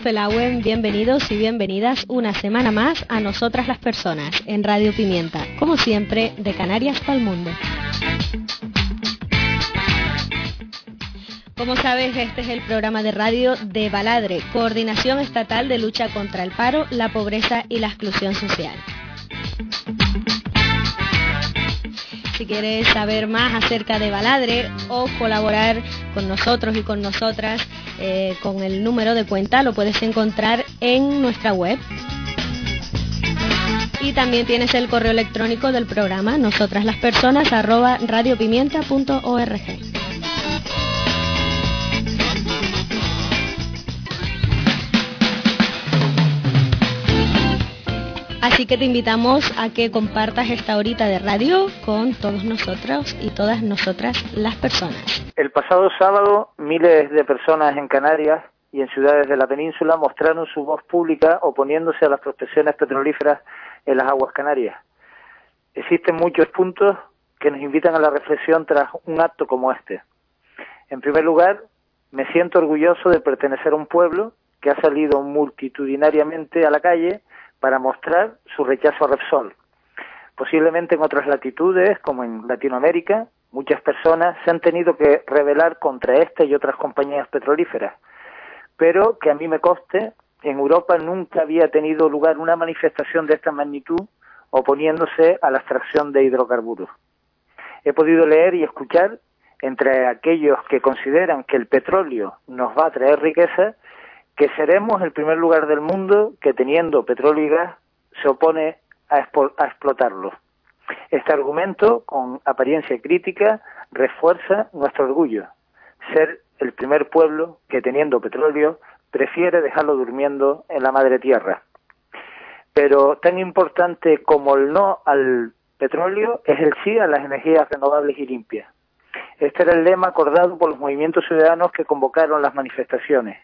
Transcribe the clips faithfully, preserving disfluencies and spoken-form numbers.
Felagüen, bienvenidos y bienvenidas una semana más a Nosotras las Personas, en Radio Pimienta, como siempre, de Canarias para el mundo. Como sabes, este es el programa de radio de Baladre, Coordinación Estatal de Lucha contra el Paro, la Pobreza y la Exclusión Social. Si quieres saber más acerca de Baladre o colaborar con nosotros y con nosotras eh, con el número de cuenta, lo puedes encontrar en nuestra web. Y también tienes el correo electrónico del programa, nosotraslaspersonas arroba radiopimienta punto org. Así que te invitamos a que compartas esta horita de radio con todos nosotros y todas nosotras las personas. El pasado sábado, miles de personas en Canarias y en ciudades de la península mostraron su voz pública oponiéndose a las prospecciones petrolíferas en las aguas canarias. Existen muchos puntos que nos invitan a la reflexión tras un acto como este. En primer lugar, me siento orgulloso de pertenecer a un pueblo que ha salido multitudinariamente a la calle para mostrar su rechazo a Repsol. Posiblemente en otras latitudes, como en Latinoamérica, muchas personas se han tenido que rebelar contra esta y otras compañías petrolíferas, pero que a mí me conste, en Europa nunca había tenido lugar una manifestación de esta magnitud oponiéndose a la extracción de hidrocarburos. He podido leer y escuchar, entre aquellos que consideran que el petróleo nos va a traer riqueza, que seremos el primer lugar del mundo que, teniendo petróleo y gas, se opone a, expo- a explotarlo. Este argumento, con apariencia crítica, refuerza nuestro orgullo, ser el primer pueblo que, teniendo petróleo, prefiere dejarlo durmiendo en la madre tierra. Pero tan importante como el no al petróleo es el sí a las energías renovables y limpias. Este era el lema acordado por los movimientos ciudadanos que convocaron las manifestaciones.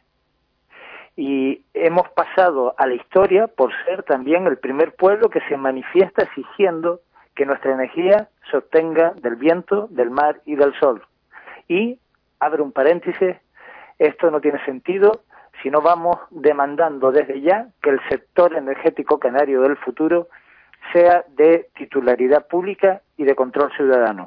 Y hemos pasado a la historia por ser también el primer pueblo que se manifiesta exigiendo que nuestra energía se obtenga del viento, del mar y del sol. Y, abre un paréntesis, esto no tiene sentido si no vamos demandando desde ya que el sector energético canario del futuro sea de titularidad pública y de control ciudadano.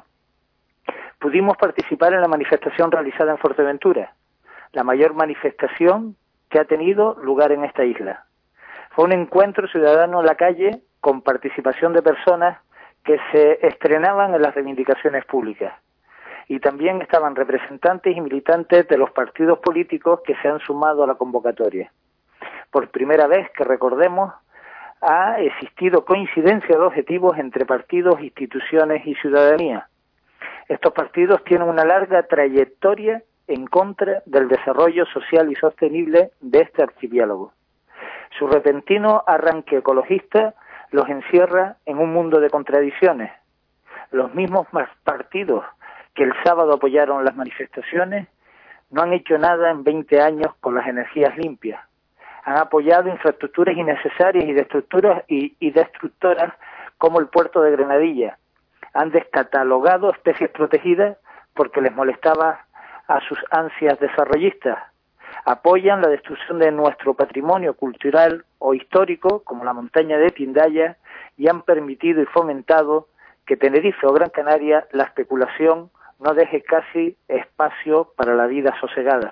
Pudimos participar en la manifestación realizada en Fuerteventura, la mayor manifestación que ha tenido lugar en esta isla. Fue un encuentro ciudadano en la calle con participación de personas que se estrenaban en las reivindicaciones públicas. Y también estaban representantes y militantes de los partidos políticos que se han sumado a la convocatoria. Por primera vez, que recordemos, ha existido coincidencia de objetivos entre partidos, instituciones y ciudadanía. Estos partidos tienen una larga trayectoria en contra del desarrollo social y sostenible de este archipiélago. Su repentino arranque ecologista los encierra en un mundo de contradicciones. Los mismos partidos que el sábado apoyaron las manifestaciones no han hecho nada en veinte años con las energías limpias. Han apoyado infraestructuras innecesarias y destructoras, y, y destructoras como el puerto de Granadilla. Han descatalogado especies protegidas porque les molestaba a sus ansias desarrollistas. Apoyan la destrucción de nuestro patrimonio cultural o histórico, como la montaña de Tindaya, y han permitido y fomentado que Tenerife o Gran Canaria la especulación no deje casi espacio para la vida sosegada.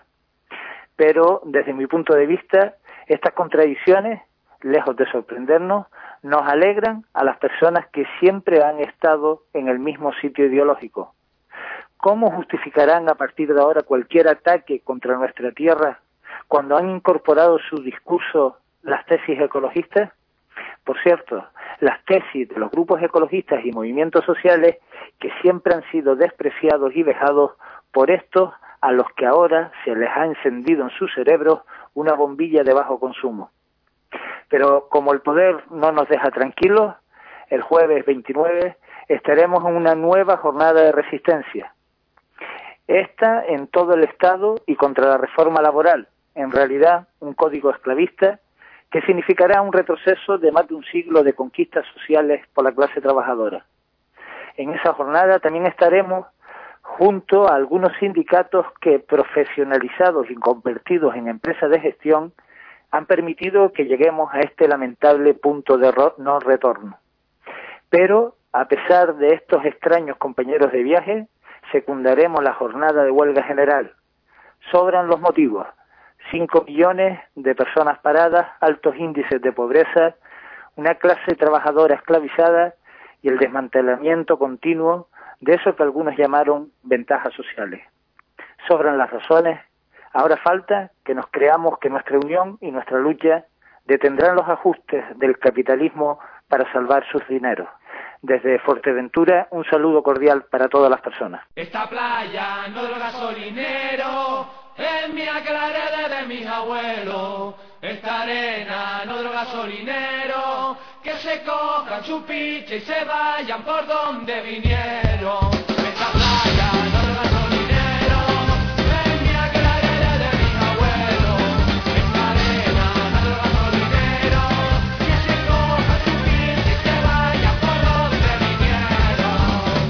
Pero, desde mi punto de vista, estas contradicciones, lejos de sorprendernos, nos alegran a las personas que siempre han estado en el mismo sitio ideológico. ¿Cómo justificarán a partir de ahora cualquier ataque contra nuestra tierra cuando han incorporado su discurso las tesis ecologistas? Por cierto, las tesis de los grupos ecologistas y movimientos sociales que siempre han sido despreciados y vejados por estos a los que ahora se les ha encendido en sus cerebros una bombilla de bajo consumo. Pero como el poder no nos deja tranquilos, el jueves veintinueve estaremos en una nueva jornada de resistencia. Esta en todo el Estado y contra la reforma laboral, en realidad un código esclavista que significará un retroceso de más de un siglo de conquistas sociales por la clase trabajadora. En esa jornada también estaremos junto a algunos sindicatos que, profesionalizados y convertidos en empresas de gestión, han permitido que lleguemos a este lamentable punto de no retorno. Pero, a pesar de estos extraños compañeros de viaje, secundaremos la jornada de huelga general. Sobran los motivos. Cinco millones de personas paradas, altos índices de pobreza, una clase trabajadora esclavizada y el desmantelamiento continuo de eso que algunos llamaron ventajas sociales. Sobran las razones. Ahora falta que nos creamos que nuestra unión y nuestra lucha detendrán los ajustes del capitalismo para salvar sus dineros. Desde Fuerteventura, un saludo cordial para todas las personas. Esta playa no del gasolinero, es mía que la heredé de mis abuelos. Esta arena no del gasolinero, que se cojan su piche y se vayan por donde vinieron. Esta playa no del gasolinero, es mía que la heredé de mis abuelos. Esta arena no del gasolinero, que se cojan su piche y se vayan por donde vinieron.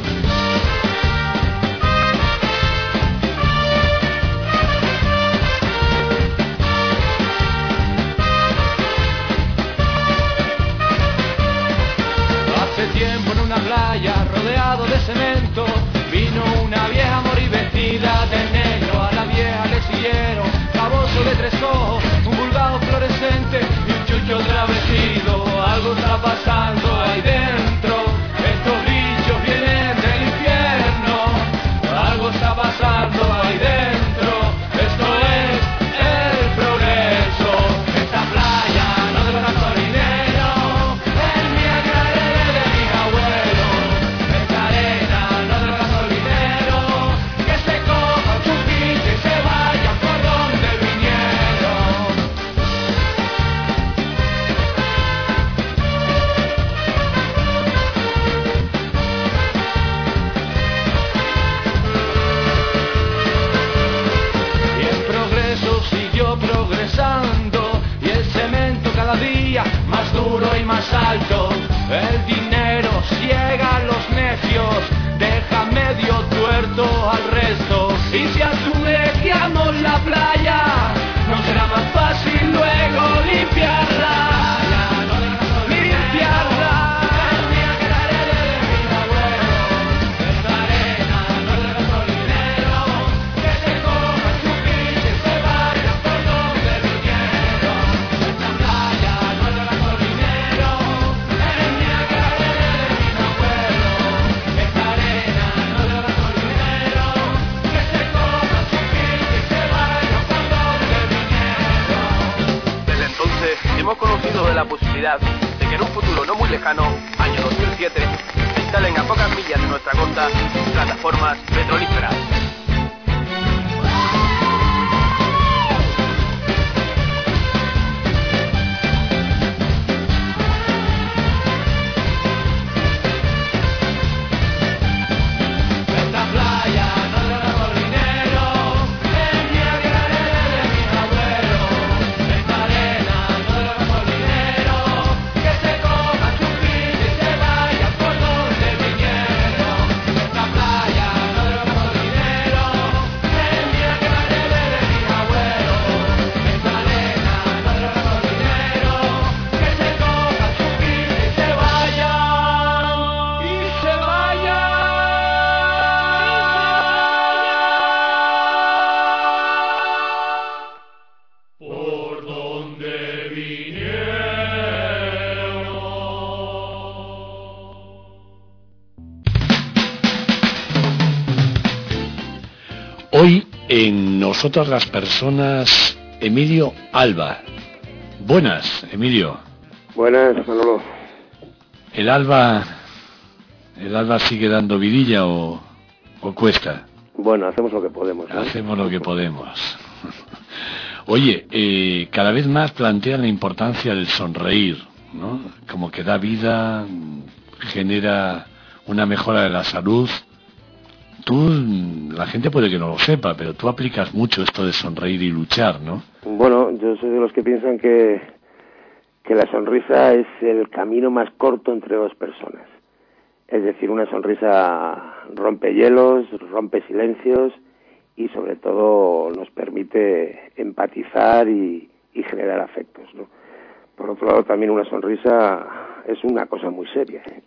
Hace tiempo en una playa rodeado de cemento vino una vieja moribestida de negro. A la vieja le siguieron baboso de tres ojos, un vulgado fluorescente y un chucho travestido. Algo está pasando ahí dentro, estos bichos vienen del infierno. Algo está pasando ahí dentro, esto es el progreso. Esta playa no del gasolinero, es mía que la heredé de mis abuelos. Esta arena no del gasolinero, que se cojan su piche y se vayan por donde vinieron. Y el progreso siguió progresando, y el cemento cada día más duro y más alto. El dinero ciega a los necios, deja medio tuerto al resto. Y si azulejamos la playa, no será más fácil luego limpiarla. Limpiarla. Esta arena no del gasolinero, que se cojan su piche y se vayan por donde vinieron. Esta playa no del gasolinero, es mía que la heredé de mis abuelos. Esta arena no del gasolinero, que se cojan su piche y se vayan por donde vinieron. Desde entonces hemos conocido de la posibilidad de que en un futuro no muy lejano, año dos mil siete, se instalen a pocas millas de nuestra costa plataformas petrolíferas. Esta playa no del gasolinero, es mía que la heredé de mis abuelos. Esta arena no del gasolinero, que se cojan su piche y se vayan por donde vinieron. Esta playa no del gasolinero, es mía que la heredé de mis abuelos. Esta arena no del gasolinero, que se cojan su piche y se vayan. Y se vayan. Por donde vinieron. Hoy en Nosotros las Personas, Emilio Alba. Buenas, Emilio. Buenas, Manolo. ¿El Alba, el Alba sigue dando vidilla o, o cuesta? Bueno, hacemos lo que podemos, ¿no? Hacemos lo que podemos. Oye, eh, cada vez más plantean la importancia del sonreír, ¿no? Como que da vida, genera una mejora de la salud. Tú, la gente puede que no lo sepa, pero tú aplicas mucho esto de sonreír y luchar, ¿no? Bueno, yo soy de los que piensan que, que la sonrisa es el camino más corto entre dos personas. Es decir, una sonrisa rompe hielos, rompe silencios y sobre todo nos permite empatizar y, y generar afectos, ¿no? Por otro lado, también una sonrisa es una cosa muy seria, ¿eh?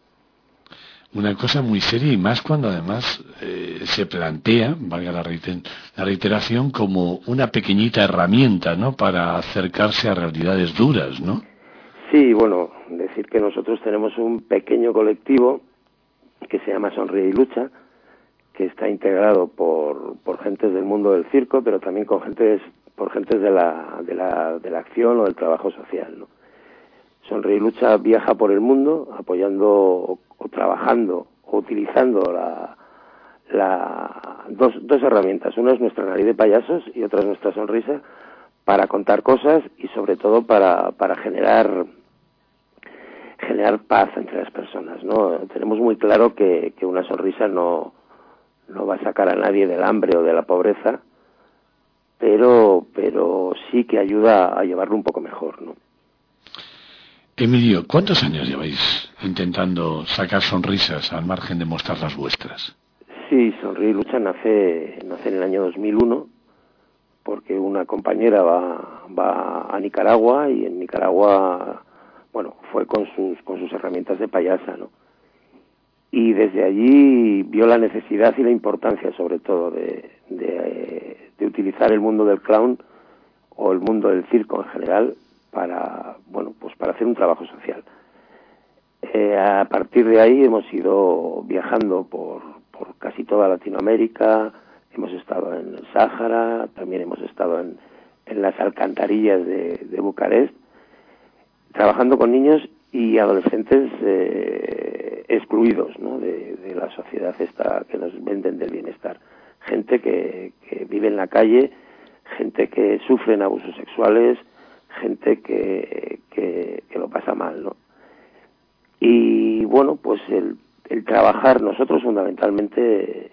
Una cosa muy seria, y más cuando además eh, se plantea, valga la, reiter- la reiteración, como una pequeñita herramienta, ¿no?, para acercarse a realidades duras, ¿no? Sí, bueno, decir que nosotros tenemos un pequeño colectivo que se llama Sonríe y Lucha, que está integrado por, por gentes del mundo del circo, pero también con gentes, por gentes de la, de la, de la acción o del trabajo social, ¿no? Sonríe y Lucha viaja por el mundo apoyando o, o trabajando o utilizando la, la, dos, dos herramientas. Una es nuestra nariz de payasos y otra es nuestra sonrisa, para contar cosas y sobre todo para, para generar generar paz entre las personas, ¿no? Tenemos muy claro que, que una sonrisa no, no va a sacar a nadie del hambre o de la pobreza, pero, pero sí que ayuda a llevarlo un poco mejor, ¿no? Emilio, ¿cuántos años lleváis intentando sacar sonrisas al margen de mostrar las vuestras? Sí, Sonríe y Lucha nace, nace en el año dos mil uno, porque una compañera va, va a Nicaragua y en Nicaragua, bueno, fue con sus, con sus herramientas de payasa, ¿no? Y desde allí vio la necesidad y la importancia, sobre todo, de, de, de utilizar el mundo del clown o el mundo del circo en general para, bueno, pues para hacer un trabajo social. Eh, a partir de ahí hemos ido viajando por, por casi toda Latinoamérica, hemos estado en el Sáhara, también hemos estado en, en las alcantarillas de, de Bucarest, trabajando con niños y adolescentes eh, excluidos, ¿no?, de, de la sociedad esta que nos venden del bienestar. Gente que, que vive en la calle, gente que sufre en abusos sexuales, gente que, que, que lo pasa mal, ¿no? Y bueno, pues el, el trabajar, nosotros fundamentalmente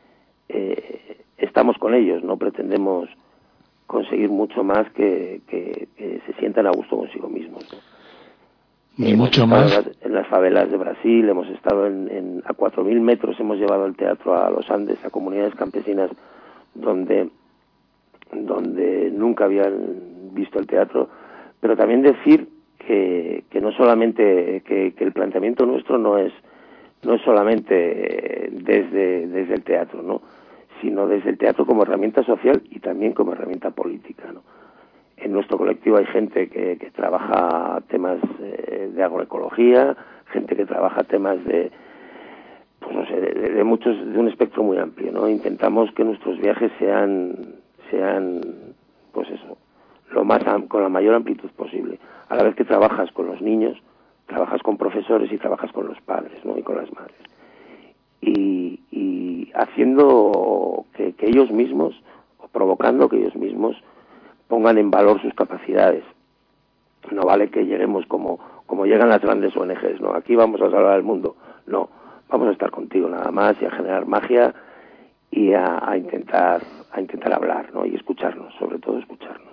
eh, estamos con ellos, no pretendemos conseguir mucho más que, que, que se sientan a gusto consigo mismos, ¿no? Ni Hemos mucho estado más. En las, en las favelas de Brasil, hemos estado en, en a cuatro mil metros, hemos llevado el teatro a los Andes, a comunidades campesinas donde donde nunca habían visto el teatro, pero también decir que, que no solamente, que, que el planteamiento nuestro no es no es solamente desde, desde el teatro, ¿no?, sino desde el teatro como herramienta social y también como herramienta política, ¿no? En nuestro colectivo hay gente que, que trabaja temas eh, de agroecología, gente que trabaja temas de, pues no sé, de, de muchos, de un espectro muy amplio, ¿no? Intentamos que nuestros viajes sean sean, pues eso, lo más con la mayor amplitud posible. A la vez que trabajas con los niños, trabajas con profesores y trabajas con los padres, ¿no?, y con las madres. Y, y haciendo que, que ellos mismos, o provocando que ellos mismos pongan en valor sus capacidades. No vale que lleguemos como, como llegan las grandes O N Ges, ¿no? Aquí vamos a salvar el mundo. No, vamos a estar contigo nada más y a generar magia y a, a intentar a intentar hablar, ¿no?, y escucharnos, sobre todo escucharnos.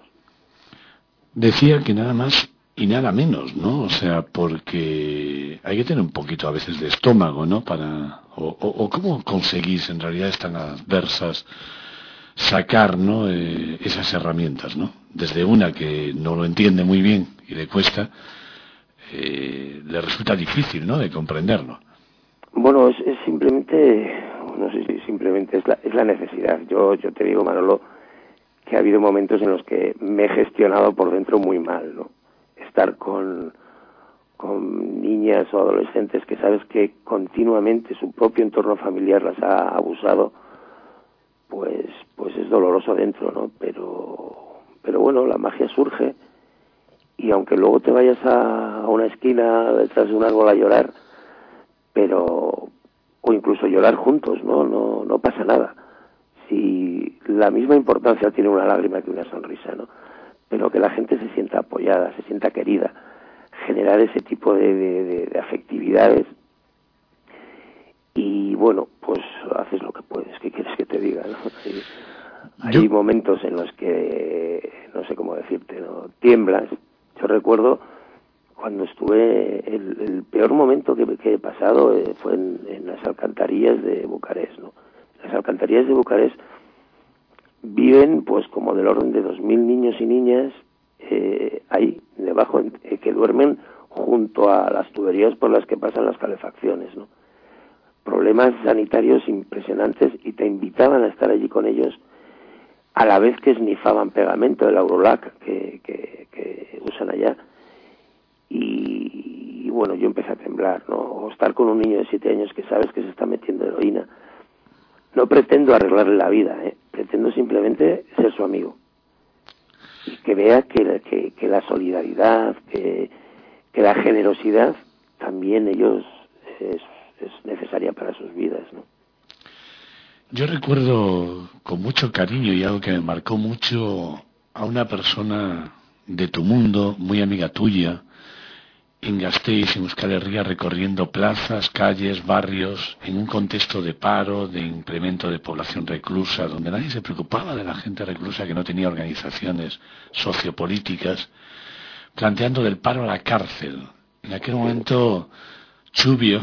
Decía que nada más y nada menos, ¿no? O sea, porque hay que tener un poquito a veces de estómago, ¿no? Para o, o, o cómo conseguís en realidad tan adversas sacar, ¿no?, eh, esas herramientas, ¿no? Desde una que no lo entiende muy bien y le cuesta, eh, le resulta difícil, ¿no?, de comprenderlo. Bueno, es, es simplemente, no sé si simplemente es la, es la necesidad. Yo, yo te digo, Manolo, que ha habido momentos en los que me he gestionado por dentro muy mal, ¿no? Estar con, con niñas o adolescentes que sabes que continuamente su propio entorno familiar las ha abusado, pues, pues es doloroso dentro, ¿no? Pero, pero bueno, la magia surge y aunque luego te vayas a, a una esquina detrás de un árbol a llorar, pero o incluso llorar juntos, ¿no? No, no pasa nada. Si la misma importancia tiene una lágrima que una sonrisa, ¿no? Pero que la gente se sienta apoyada, se sienta querida, generar ese tipo de, de, de, de afectividades y bueno, pues haces lo que puedes. ¿Qué quieres que te diga, no? Hay, hay Yo... momentos en los que no sé cómo decirte, ¿no? Tiemblas. Yo recuerdo cuando estuve, el, el peor momento que, que he pasado eh, fue en, en las alcantarillas de Bucarest, ¿no? Las alcantarillas de Bucarest viven pues como del orden de dos mil niños y niñas eh, ahí, debajo, eh, que duermen junto a las tuberías por las que pasan las calefacciones, ¿no? Problemas sanitarios impresionantes, y te invitaban a estar allí con ellos a la vez que esnifaban pegamento, el Aurolac que, que, que usan allá. Y, y bueno, yo empecé a temblar, ¿no? O estar con un niño de siete años que sabes que se está metiendo heroína. No pretendo arreglarle la vida, ¿eh? Pretendo simplemente ser su amigo. Y que vea que, que, que la solidaridad, que, que la generosidad también ellos es, es necesaria para sus vidas, ¿no? Yo recuerdo con mucho cariño y algo que me marcó mucho a una persona de tu mundo, muy amiga tuya, en Gasteiz, en Euskal Herria, recorriendo plazas, calles, barrios, en un contexto de paro, de incremento de población reclusa, donde nadie se preocupaba de la gente reclusa que no tenía organizaciones sociopolíticas, planteando del paro a la cárcel. En aquel momento, Chubio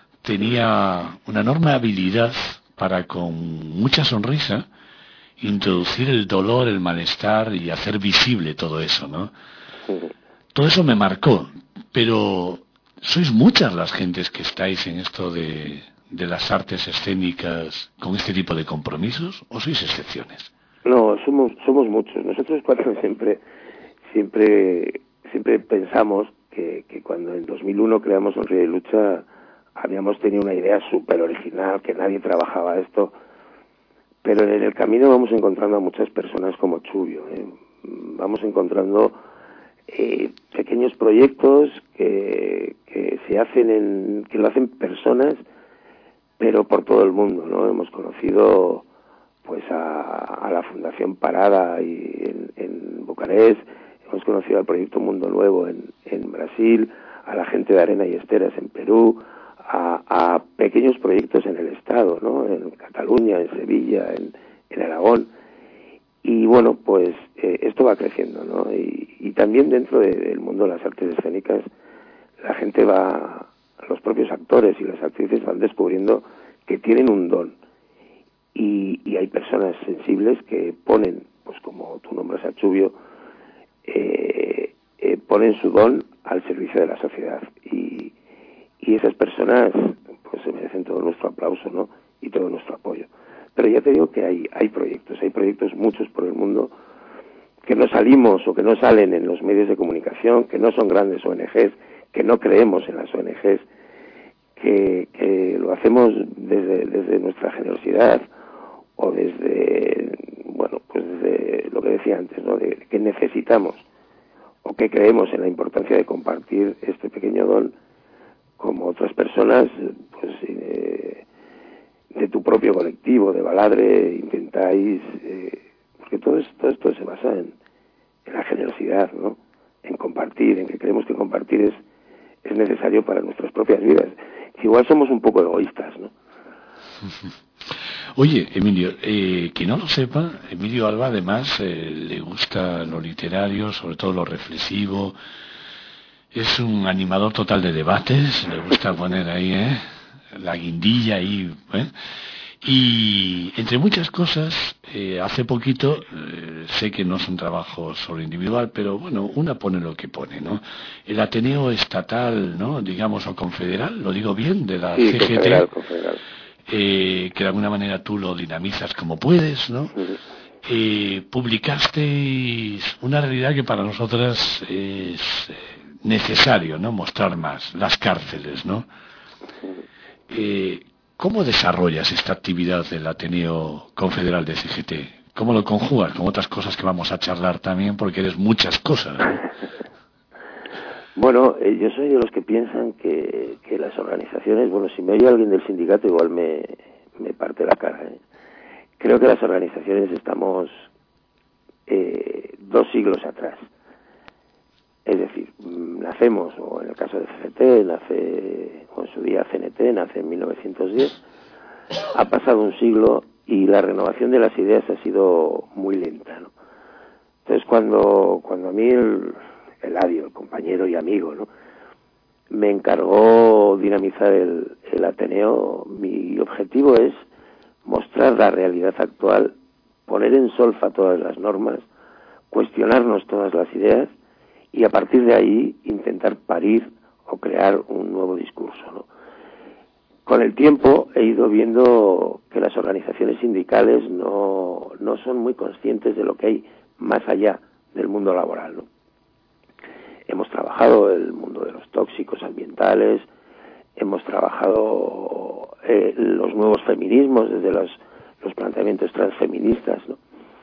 tenía una enorme habilidad para, con mucha sonrisa, introducir el dolor, el malestar y hacer visible todo eso, ¿no? Todo eso me marcó, pero ¿sois muchas las gentes que estáis en esto de, de las artes escénicas con este tipo de compromisos, o sois excepciones? No, somos somos muchos. Nosotros cuando siempre siempre siempre pensamos que, que cuando en dos mil uno creamos Sonríe y Lucha habíamos tenido una idea súper original, que nadie trabajaba esto, pero en el camino vamos encontrando a muchas personas como Chubio, ¿eh? Vamos encontrando eh, pequeños proyectos que, que se hacen en, que lo hacen personas, pero por todo el mundo, ¿no? Hemos conocido pues a, a la Fundación Parada y en, en Bucarest, hemos conocido al Proyecto Mundo Nuevo en, en Brasil, a la gente de Arena y Esteras en Perú, a, a pequeños proyectos en el Estado, ¿no? En Cataluña, en Sevilla, en, en Aragón. Y bueno, pues eh, esto va creciendo, ¿no? Y, y también dentro de, del mundo de las artes escénicas, la gente va, los propios actores y las actrices van descubriendo que tienen un don. Y, y hay personas sensibles que ponen, pues como tú nombras a Chubio, eh, eh, ponen su don al servicio de la sociedad. Y, y esas personas pues se merecen todo nuestro aplauso, ¿no? Y todo nuestro apoyo. Pero ya te digo que hay, hay proyectos, hay proyectos muchos por el mundo que no salimos o que no salen en los medios de comunicación, que no son grandes O N Ges, que no creemos en las O N Ges, que, que lo hacemos desde, desde nuestra generosidad o desde, bueno, pues desde lo que decía antes, ¿no? De que necesitamos o que creemos en la importancia de compartir este pequeño don como otras personas, pues eh, de tu propio colectivo, de Baladre, intentáis, eh, porque todo esto, todo esto se basa en, en la generosidad, ¿no? En compartir, en que creemos que compartir es, es necesario para nuestras propias vidas. Igual somos un poco egoístas, ¿no? Oye, Emilio, eh, que no lo sepa, Emilio Alba además eh, le gusta lo literario, sobre todo lo reflexivo, es un animador total de debates, le gusta poner ahí, ¿eh? La guindilla ahí, ¿eh? Y entre muchas cosas, eh, hace poquito, eh, sé que no es un trabajo solo individual, pero bueno, una pone lo que pone, ¿no? El Ateneo Estatal, ¿no? Digamos, o confederal, lo digo bien, de la sí, C G T, confederal, confederal. Eh, que de alguna manera tú lo dinamizas como puedes, ¿no? Uh-huh. Eh, publicasteis una realidad que para nosotras es necesario, ¿no? Mostrar más, las cárceles, ¿no? Eh, ¿Cómo desarrollas esta actividad del Ateneo Confederal de C G T? ¿Cómo lo conjugas con otras cosas que vamos a charlar también? Porque eres muchas cosas, ¿no? Bueno, eh, yo soy de los que piensan que, que las organizaciones, bueno, si me oye alguien del sindicato igual me, me parte la cara, ¿eh? Creo que las organizaciones estamos eh, dos siglos atrás. Es decir, nacemos, o en el caso de C G T, nace, o en su día C N T, nace en mil novecientos diez, ha pasado un siglo y la renovación de las ideas ha sido muy lenta, ¿no? Entonces, cuando, cuando a mí el, el Eladio, el compañero y amigo, ¿no?, me encargó dinamizar el, el Ateneo, mi objetivo es mostrar la realidad actual, poner en solfa todas las normas, cuestionarnos todas las ideas y a partir de ahí intentar parir o crear un nuevo discurso, ¿no? Con el tiempo he ido viendo que las organizaciones sindicales no, no son muy conscientes de lo que hay más allá del mundo laboral, ¿no? Hemos trabajado el mundo de los tóxicos ambientales, hemos trabajado eh, los nuevos feminismos desde los, los planteamientos transfeministas, ¿no?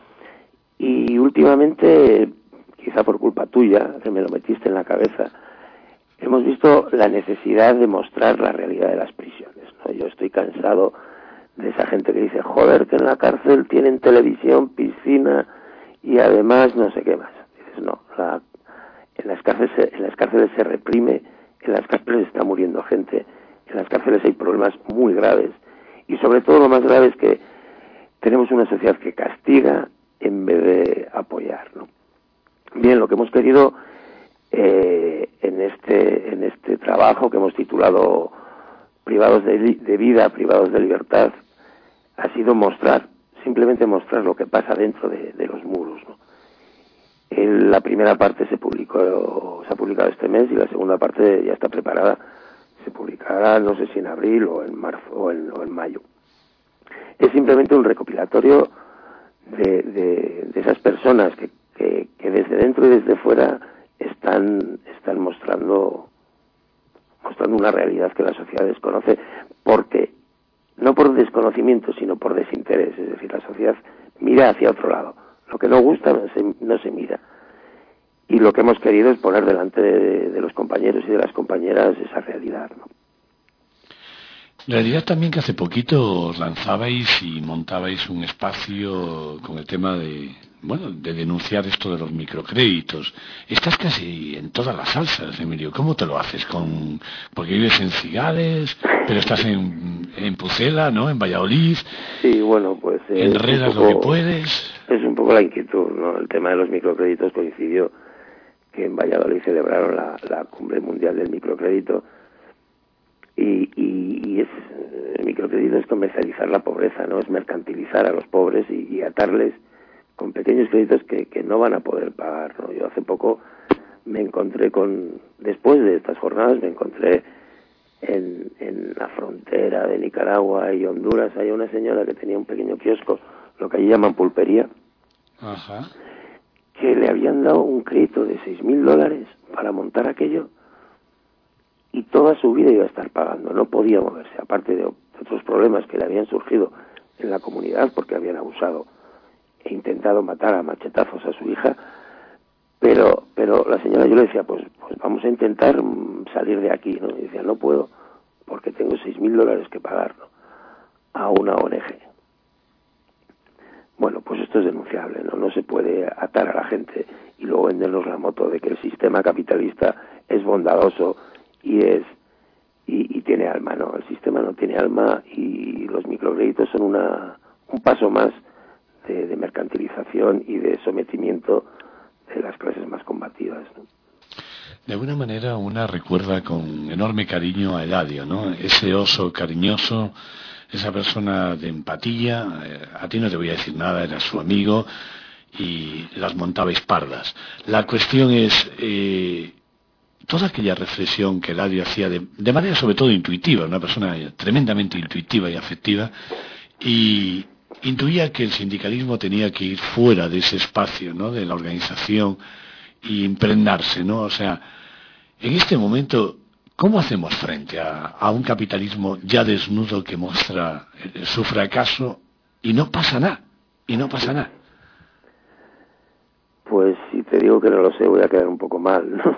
Y últimamente, quizá por culpa tuya, que me lo metiste en la cabeza, hemos visto la necesidad de mostrar la realidad de las prisiones, ¿no? Yo estoy cansado de esa gente que dice, joder, que en la cárcel tienen televisión, piscina y además no sé qué más. Dices, no, la, en las cárceles, en las cárceles se reprime, en las cárceles está muriendo gente, en las cárceles hay problemas muy graves y sobre todo lo más grave es que tenemos una sociedad que castiga en vez de apoyar, ¿no? Bien, lo que hemos querido eh, en este en este trabajo que hemos titulado Privados de, de vida, privados de libertad, ha sido mostrar, simplemente mostrar lo que pasa dentro de, de los muros, ¿no? El, la primera parte se publicó, se ha publicado este mes y la segunda parte ya está preparada, se publicará no sé si en abril o en marzo o en, o en mayo. Es simplemente un recopilatorio de, de, de esas personas que, que, que desde dentro y desde fuera están, están mostrando mostrando una realidad que la sociedad desconoce, porque no por desconocimiento sino por desinterés, es decir, la sociedad mira hacia otro lado, lo que no gusta no se, no se mira, y lo que hemos querido es poner delante de, de los compañeros y de las compañeras esa realidad, ¿no? Realidad también que hace poquito os lanzabais y montabais un espacio con el tema de, bueno, de denunciar esto de los microcréditos. Estás casi en todas las salsas, Emilio. ¿Cómo te lo haces? Con porque vives en Cigales, pero estás en, en Pucela, ¿no? En Valladolid. Sí, bueno, pues... Eh, enredas poco, lo que puedes. Es un poco la inquietud, ¿no? El tema de los microcréditos coincidió que en Valladolid celebraron la, la cumbre mundial del microcrédito. Y, y, y es, el microcrédito es comercializar la pobreza, ¿no? Es mercantilizar a los pobres y, y atarles con pequeños créditos que, que no van a poder pagar, ¿no? Yo hace poco me encontré con, después de estas jornadas, me encontré en, en la frontera de Nicaragua y Honduras, hay una señora que tenía un pequeño kiosco, lo que allí llaman pulpería. Ajá. Que le habían dado un crédito de seis mil dólares para montar aquello, y toda su vida iba a estar pagando, no podía moverse, aparte de otros problemas que le habían surgido en la comunidad porque habían abusado e intentado matar a machetazos a su hija, pero pero la señora, yo le decía, pues, pues vamos a intentar salir de aquí, ¿no? Y decía, no puedo, porque tengo seis mil dólares que pagar, ¿no? A una O N G. Bueno, pues esto es denunciable, ¿no? No se puede atar a la gente y luego vendernos la moto de que el sistema capitalista es bondadoso y es y, y tiene alma, ¿no? El sistema no tiene alma y los microcréditos son una un paso más de, de mercantilización y de sometimiento de las clases más combativas, ¿no? De alguna manera una recuerda con enorme cariño a Eladio, ¿no? Ese oso cariñoso, esa persona de empatía. Eh, a ti no te voy a decir nada, eras su amigo y las montabais pardas. La cuestión es eh, toda aquella reflexión que Eladio hacía de, de manera sobre todo intuitiva, una persona tremendamente intuitiva y afectiva, y intuía que el sindicalismo tenía que ir fuera de ese espacio, ¿no? De la organización y impregnarse, ¿no? O sea, en este momento, ¿cómo hacemos frente a, a un capitalismo ya desnudo que muestra su fracaso y no pasa nada? Y no pasa nada. Pues si te digo que no lo sé, voy a quedar un poco mal, ¿no?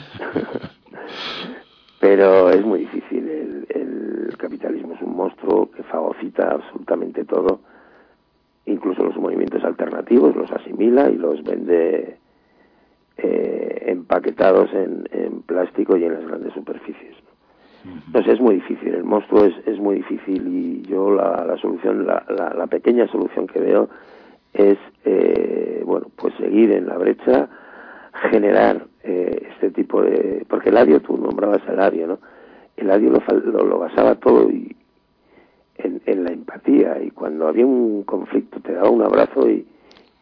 Pero es muy difícil. El, el capitalismo es un monstruo que fagocita absolutamente todo, incluso los movimientos alternativos, los asimila y los vende eh, empaquetados en, en plástico y en las grandes superficies, ¿no? Entonces es muy difícil, el monstruo es, es muy difícil y yo la, la solución, la, la, la pequeña solución que veo es, eh, bueno, pues seguir en la brecha, generar eh, este tipo de... Porque Eladio, tú nombrabas a Eladio, ¿no? Eladio lo, lo, lo basaba todo y, en, en la empatía, y cuando había un conflicto te daba un abrazo y,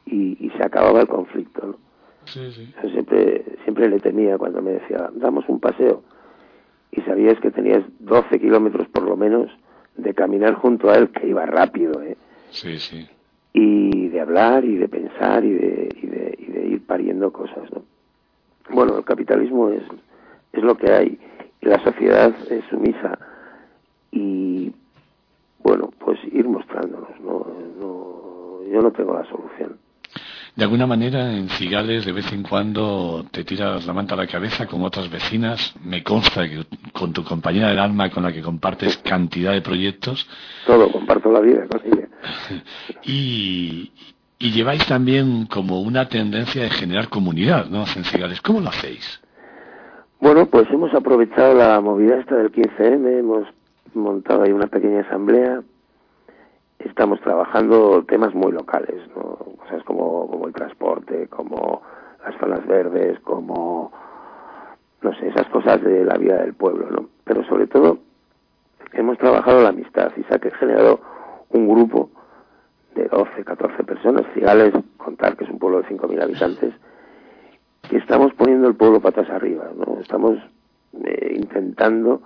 y, y se acababa el conflicto, ¿no? Sí, sí. Yo siempre, siempre le temía cuando me decía, damos un paseo, y sabías que tenías doce kilómetros por lo menos de caminar junto a él, que iba rápido, ¿eh? Sí, sí. Y de hablar y de pensar y de, y de, y de ir pariendo cosas, ¿no? Bueno, el capitalismo es, es lo que hay, y la sociedad es sumisa, y bueno, pues ir mostrándonos, ¿no? No, yo no tengo la solución. De alguna manera, en Cigales, de vez en cuando te tiras la manta a la cabeza con otras vecinas. Me consta que con tu compañera del alma, con la que compartes cantidad de proyectos. Todo, comparto la vida con ella. y, y lleváis también como una tendencia de generar comunidad, ¿no? En Cigales. ¿Cómo lo hacéis? Bueno, pues hemos aprovechado la movida esta del quince eme, hemos montado ahí una pequeña asamblea. Estamos trabajando temas muy locales, ¿no? Cosas como, como el transporte, como las zonas verdes, como, no sé, esas cosas de la vida del pueblo, ¿no? Pero sobre todo hemos trabajado la amistad y se ha generado un grupo de doce, catorce personas. Cigales, contar que es un pueblo de cinco mil habitantes, que estamos poniendo el pueblo patas arriba, ¿no? Estamos eh, intentando.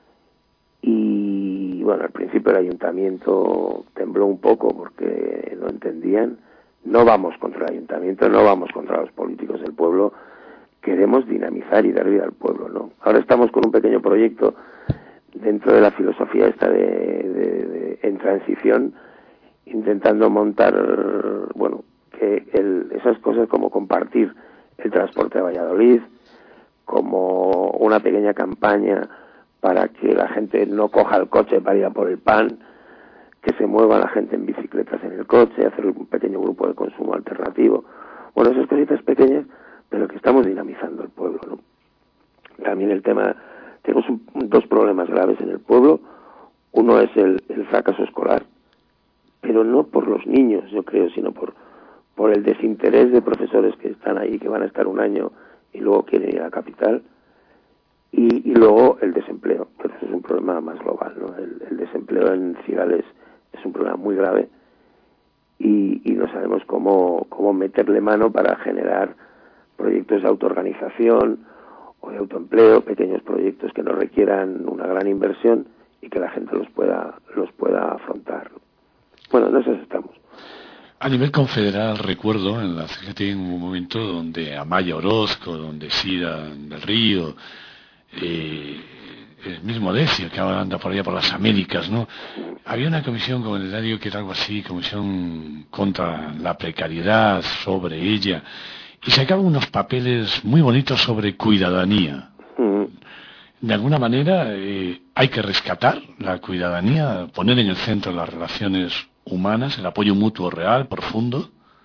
Y bueno, al principio el ayuntamiento tembló un poco porque no entendían. No vamos contra el ayuntamiento, no vamos contra los políticos del pueblo, queremos dinamizar y dar vida al pueblo, ¿no? Ahora estamos con un pequeño proyecto dentro de la filosofía esta de, de, de en transición, intentando montar, bueno, que el, esas cosas como compartir el transporte a Valladolid, como una pequeña campaña para que la gente no coja el coche para ir a por el pan, que se mueva la gente en bicicletas en el coche, hacer un pequeño grupo de consumo alternativo. Bueno, esas cositas pequeñas, pero que estamos dinamizando el pueblo, ¿no? También el tema, tenemos un, dos problemas graves en el pueblo. Uno es el, el fracaso escolar, pero no por los niños, yo creo, sino por, por el desinterés de profesores que están ahí, que van a estar un año y luego quieren ir a la capital. Y, y luego el desempleo, pero eso es un problema más global, ¿no? El, el desempleo en Cigales es un problema muy grave y, y no sabemos cómo, cómo meterle mano para generar proyectos de autoorganización o de autoempleo, pequeños proyectos que no requieran una gran inversión y que la gente los pueda, los pueda afrontar, ¿no? Bueno, en eso estamos. A nivel confederal, recuerdo en la C G T en un momento donde Amaya Orozco, donde Sira del Río, Eh, el mismo Decio, que ahora anda por allá por las Américas, ¿no? Había una comisión comunitaria que era algo así, comisión contra la precariedad, sobre ella, y sacaban unos papeles muy bonitos sobre cuidadanía. De alguna manera eh, hay que rescatar la cuidadanía, poner en el centro las relaciones humanas, el apoyo mutuo real, profundo.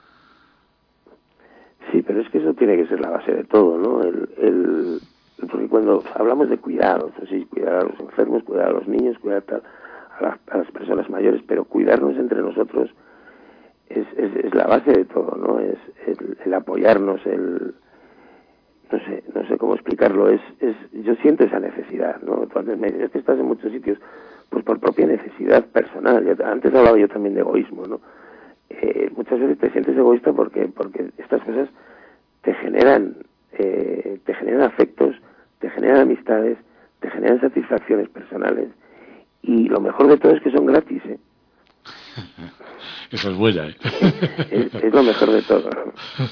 Sí, pero es que eso tiene que ser la base de todo, ¿no? El... el... Porque cuando hablamos de cuidados, sí, cuidar a los enfermos, cuidar a los niños, cuidar a, la, a las personas mayores, pero cuidarnos entre nosotros es, es, es la base de todo, ¿no? Es el, el apoyarnos, el no sé, no sé cómo explicarlo. Es, es, yo siento esa necesidad, ¿no? Tú antes me dices que estás en muchos sitios, pues por propia necesidad personal. Yo, antes hablaba yo también de egoísmo, ¿no? Eh, muchas veces te sientes egoísta porque porque estas cosas te generan Eh, te generan afectos, te generan amistades, te generan satisfacciones personales y lo mejor de todo es que son gratis, ¿eh? Eso es buena, ¿eh? Es, es lo mejor de todo, ¿no?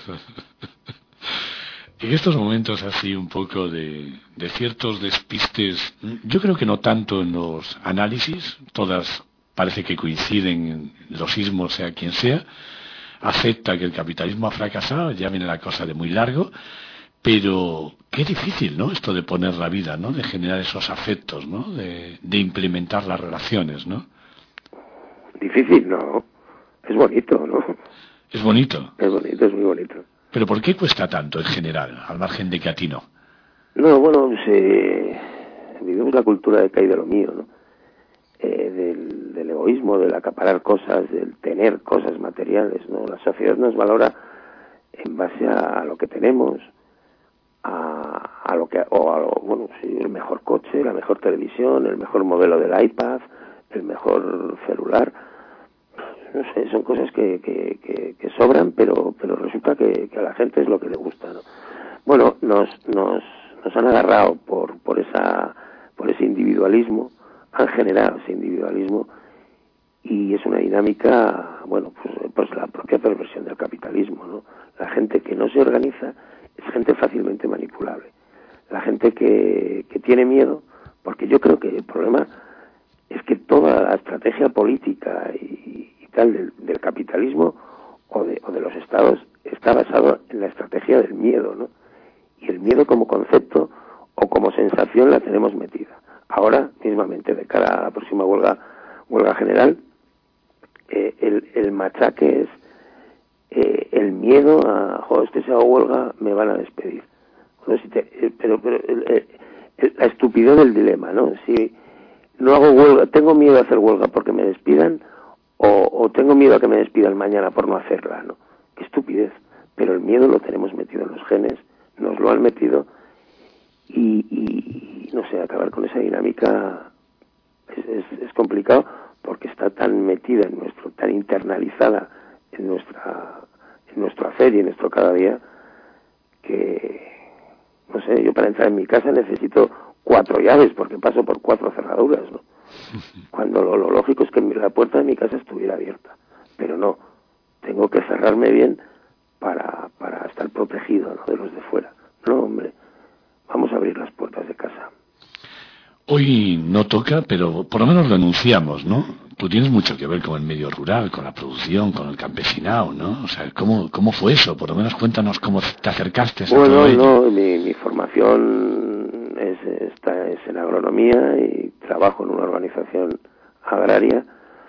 En estos momentos así un poco de, de ciertos despistes, yo creo que no tanto en los análisis, todas parece que coinciden en los ismos, sea quien sea, acepta que el capitalismo ha fracasado, ya viene la cosa de muy largo. Pero qué difícil, ¿no? Esto de poner la vida, ¿no? De generar esos afectos, ¿no? De, de implementar las relaciones, ¿no? Difícil, no. Es bonito, ¿no? Es bonito. Es bonito, es muy bonito. Pero ¿por qué cuesta tanto en general, al margen de que a ti no? No, bueno, se... vivimos la cultura de que hay de lo mío, ¿no? Eh, del, del egoísmo, del acaparar cosas, del tener cosas materiales, ¿no? La sociedad nos valora en base a lo que tenemos, A, a lo que o a lo, bueno, sí, el mejor coche, la mejor televisión, el mejor modelo del iPad, el mejor celular. no sé, son cosas que, que, que, que sobran, pero pero resulta que, que a la gente es lo que le gusta, ¿no? Bueno, nos nos nos han agarrado por por esa por ese individualismo, han generado ese individualismo, y es una dinámica, bueno, pues, pues la propia perversión del capitalismo, ¿no? La gente que no se organiza es gente fácilmente manipulable. La gente que, que tiene miedo, porque yo creo que el problema es que toda la estrategia política y, y tal del, del capitalismo o de, o de los estados está basado en la estrategia del miedo, ¿no? Y el miedo como concepto o como sensación la tenemos metida. Ahora, mismamente, de cara a la próxima huelga, huelga general, eh, el, el machaque es eh, el miedo a, joder, este se hago huelga, me van a despedir. No, si te, eh, pero pero el, el, la estupidez del dilema, ¿no? Si no hago huelga, tengo miedo a hacer huelga porque me despidan, o, o tengo miedo a que me despidan mañana por no hacerla, ¿no? Qué estupidez. Pero el miedo lo tenemos metido en los genes, nos lo han metido, y, y no sé, acabar con esa dinámica es, es, es complicado, porque está tan metida en nuestro, tan internalizada en nuestra, en nuestro hacer y en nuestro cada día, que no sé, yo para entrar en mi casa necesito cuatro llaves porque paso por cuatro cerraduras, ¿no? Cuando lo, lo lógico es que la puerta de mi casa estuviera abierta, pero no, tengo que cerrarme bien para para estar protegido, ¿no?, de los de fuera. No, hombre, vamos a abrir las puertas de casa. Hoy no toca, pero por lo menos lo anunciamos, ¿no? Tú tienes mucho que ver con el medio rural, con la producción, con el campesinado, ¿no? O sea, ¿cómo, cómo fue eso? Por lo menos cuéntanos cómo te acercaste a bueno, todo ello. Bueno, no, mi, mi formación es, esta, es en agronomía y trabajo en una organización agraria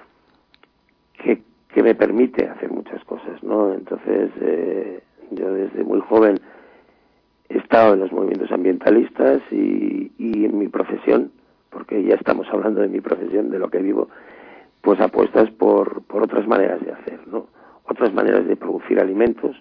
que, que me permite hacer muchas cosas, ¿no? Entonces, eh, yo desde muy joven he estado en los movimientos ambientalistas y, y en mi profesión, porque ya estamos hablando de mi profesión, de lo que vivo, pues apuestas por, por otras maneras de hacer, ¿no? Otras maneras de producir alimentos.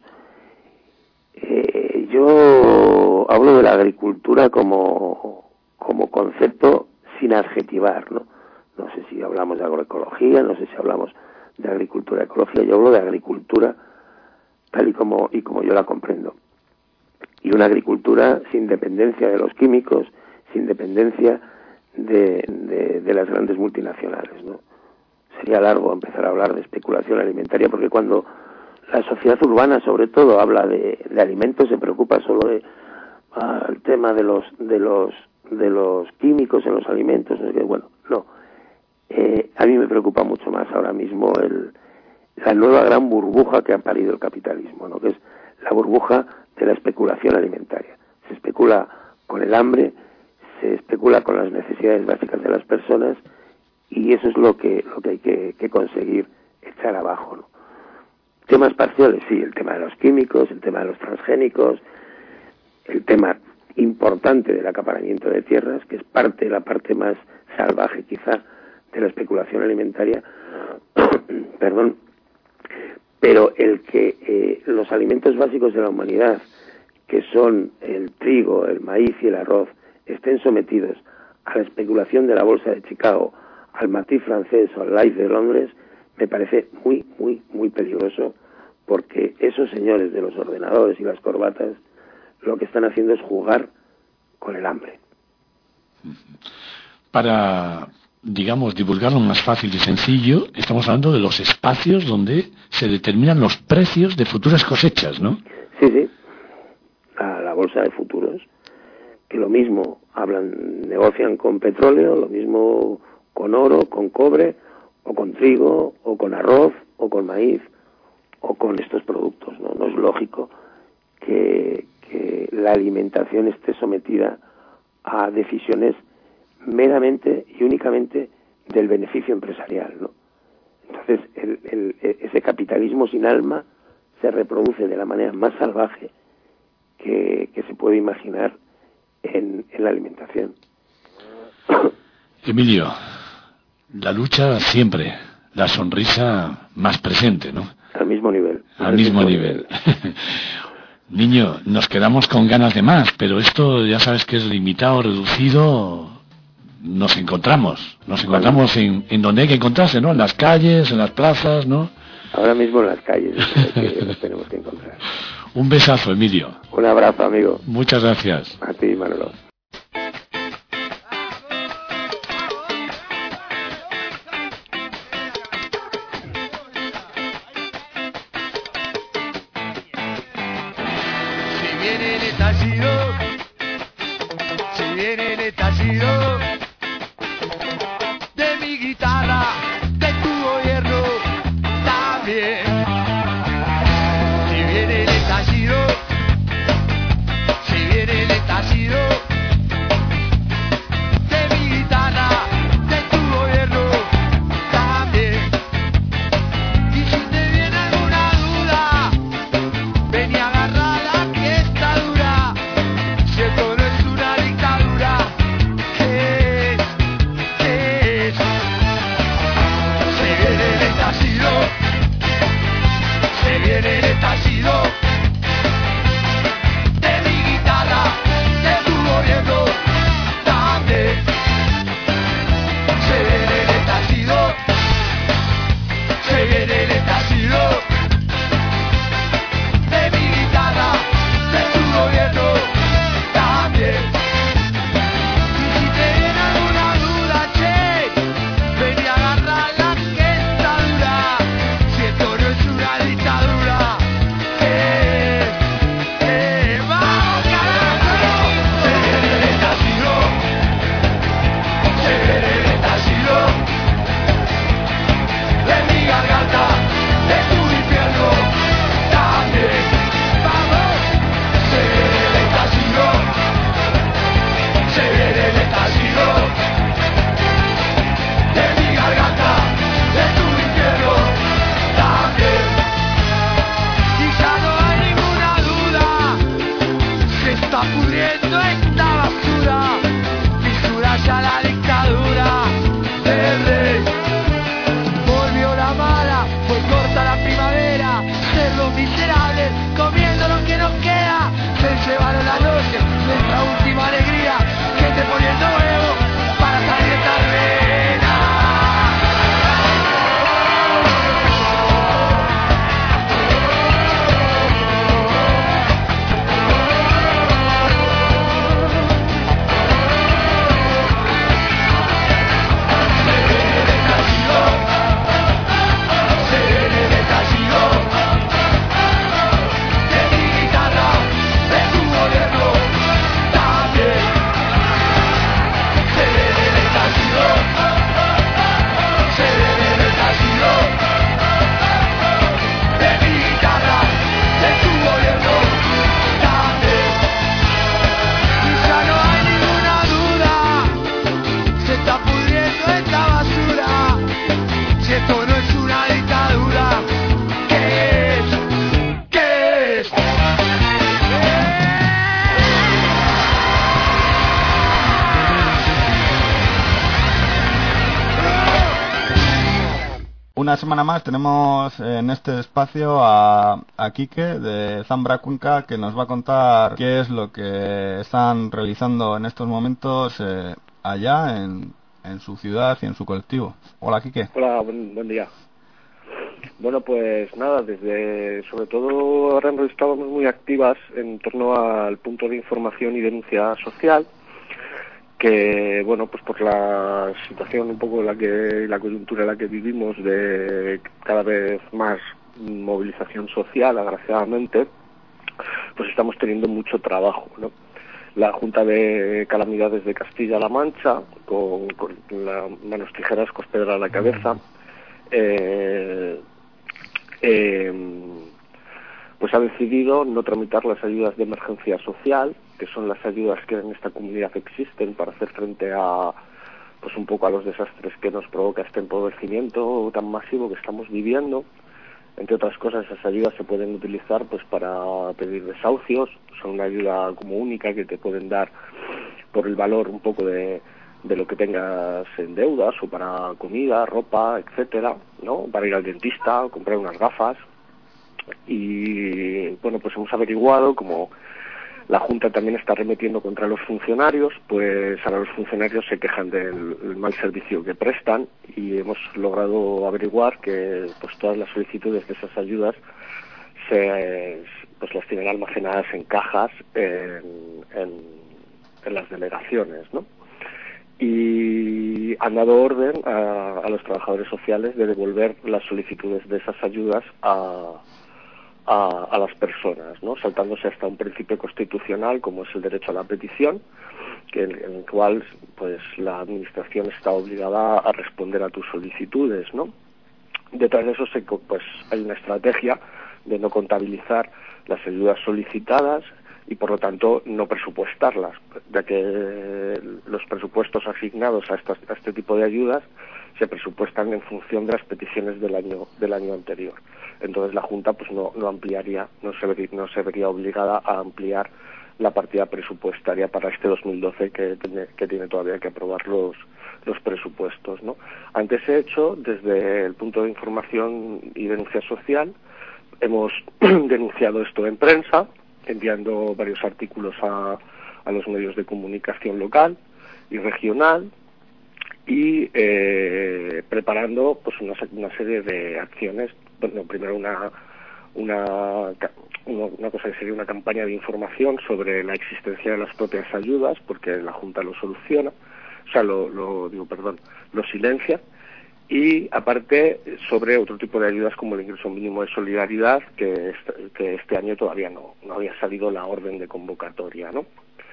Eh, yo hablo de la agricultura como, como concepto sin adjetivar, ¿no? No sé si hablamos de agroecología, no sé si hablamos de agricultura ecológica, yo hablo de agricultura tal y como, y como yo la comprendo. Y una agricultura sin dependencia de los químicos, sin dependencia de, de, de las grandes multinacionales, ¿no? Sería largo empezar a hablar de especulación alimentaria, porque cuando la sociedad urbana, sobre todo, habla de, de alimentos, se preocupa solo de ah, el tema de los de los de los químicos en los alimentos. Bueno, no. Eh, a mí me preocupa mucho más ahora mismo el, la nueva gran burbuja que ha parido el capitalismo, ¿no? Que es la burbuja de la especulación alimentaria. Se especula con el hambre, se especula con las necesidades básicas de las personas, y eso es lo que lo que hay que, que conseguir echar abajo, ¿no? Temas parciales, sí, el tema de los químicos, el tema de los transgénicos, el tema importante del acaparamiento de tierras, que es parte, la parte más salvaje quizá de la especulación alimentaria, perdón, pero el que eh, los alimentos básicos de la humanidad, que son el trigo, el maíz y el arroz, estén sometidos a la especulación de la bolsa de Chicago, al matiz francés o al Life de Londres, me parece muy, muy, muy peligroso, porque esos señores de los ordenadores y las corbatas lo que están haciendo es jugar con el hambre. Para, digamos, divulgarlo más fácil y sencillo, estamos hablando de los espacios donde se determinan los precios de futuras cosechas, ¿no? Sí, sí. La, la bolsa de futuros, que lo mismo hablan, negocian con petróleo, lo mismo con oro, con cobre, o con trigo, o con arroz, o con maíz, o con estos productos, ¿no? No es lógico que, que la alimentación esté sometida a decisiones meramente y únicamente del beneficio empresarial, ¿no? Entonces, el, el, ese capitalismo sin alma se reproduce de la manera más salvaje que, que se puede imaginar en, en la alimentación. Emilio, la lucha siempre, la sonrisa más presente, ¿no? Al mismo nivel. Al, Al mismo, mismo nivel. nivel. Niño, nos quedamos con ganas de más, pero esto ya sabes que es limitado, reducido. nos encontramos, nos encontramos en, en donde hay que encontrarse, ¿no? En las calles, en las plazas, ¿no? Ahora mismo en las calles es que nos tenemos que encontrar. Un besazo, Emilio. Un abrazo, amigo. Muchas gracias. A ti, Manolo. Si viene el estallido, si viene el estallido de mi guitarra, de tu gobierno también. Si viene el estallido, si viene el estallido de mi guitarra, de tu gobierno también. Y si te viene alguna duda, ven y agarrala que está dura. Si esto no es una dictadura, ¿qué es? ¿Qué es? Se viene el estallido, se viene el estallido de mi guitarra, de tu gobierno también. Se viene el estallido, se viene el estallido de mi guitarra, de tu gobierno también. Y si te viene alguna duda, che, ven y agarrala que está dura. Si esto no es una dictadura, ¿qué es? ¿Qué es? ¡Vamos, carajo! Se viene el estallido, se viene el estallido de mi garganta, de tu infierno también. ¡Vamos! Se viene el estallido, se viene el estallido de mi garganta, de tu infierno también. Y ya no hay ninguna duda, se está pudriendo esta basura, fisura ya la dictadura del rey. Volvió la mala, fue corta la primavera, ser los miserables, comiendo lo que nos queda. Se llevaron la noche, nuestra última alegría, que te poniendo huevo para salir de esta arena. Se viene el estallido de mi guitarra, de tu gobierno también. Se viene el estallido, se viene el estallido de mi guitarra, de tu gobierno también. Y ya no hay ninguna duda, se está pudriendo esta basura. Si esto no es una dictadura, ¿qué es? ¿Qué es? Una semana más tenemos en este espacio a, a Quique de Zambra Cuenca, que nos va a contar qué es lo que están realizando en estos momentos eh, allá en, en su ciudad y en su colectivo. Hola, Quique. Hola, buen, buen día. Bueno, pues nada, desde, sobre todo ahora estábamos muy activas en torno al punto de información y denuncia social, que bueno, pues por la situación un poco en la que, la coyuntura en la que vivimos, de cada vez más movilización social, agraciadamente, pues estamos teniendo mucho trabajo, ¿no? La Junta de Calamidades de Castilla-La Mancha, con, con las manos tijeras, cospedra a la cabeza, eh, eh, pues ha decidido no tramitar las ayudas de emergencia social, que son las ayudas que en esta comunidad existen para hacer frente a, pues un poco a los desastres que nos provoca este empobrecimiento tan masivo que estamos viviendo. Entre otras cosas, esas ayudas se pueden utilizar pues para pedir desahucios, son una ayuda como única que te pueden dar por el valor un poco de, de lo que tengas en deudas, o para comida, ropa, etcétera, ¿no? Para ir al dentista, comprar unas gafas. Y bueno, pues hemos averiguado como La Junta también está remitiendo contra los funcionarios, pues ahora los funcionarios se quejan del mal servicio que prestan y hemos logrado averiguar que pues todas las solicitudes de esas ayudas se, pues las tienen almacenadas en cajas en, en, en las delegaciones, ¿no? Y han dado orden a, a los trabajadores sociales de devolver las solicitudes de esas ayudas a A, a las personas, ¿no? Saltándose hasta un principio constitucional como es el derecho a la petición, que en el cual pues la administración está obligada a responder a tus solicitudes, ¿no? Detrás de eso se, pues hay una estrategia de no contabilizar las ayudas solicitadas y por lo tanto no presupuestarlas, ya que los presupuestos asignados a, estas, a este tipo de ayudas se presupuestan en función de las peticiones del año del año anterior. Entonces la Junta pues no, no ampliaría, no se, vería, no se vería obligada a ampliar la partida presupuestaria para este dos mil doce que tiene, que tiene todavía que aprobar los, los presupuestos, ¿no? Ante ese hecho, desde el punto de información y denuncia social, hemos denunciado esto en prensa, enviando varios artículos a, a los medios de comunicación local y regional, y eh, preparando pues una, una serie de acciones. Bueno, primero una, una una cosa que sería una campaña de información sobre la existencia de las propias ayudas, porque la Junta lo soluciona, o sea, lo, lo digo, perdón, lo silencia, y aparte sobre otro tipo de ayudas como el ingreso mínimo de solidaridad, que este, que este año todavía no, no había salido la orden de convocatoria, ¿no?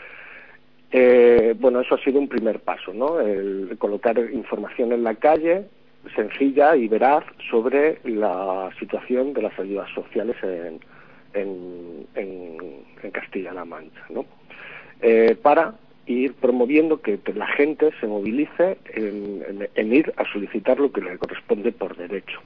Eh, bueno, eso ha sido un primer paso, ¿no? El colocar información en la calle, sencilla y veraz, sobre la situación de las ayudas sociales en, en, en, en Castilla-La Mancha, ¿no? Eh, para ir promoviendo que la gente se movilice en, en, en ir a solicitar lo que le corresponde por derecho.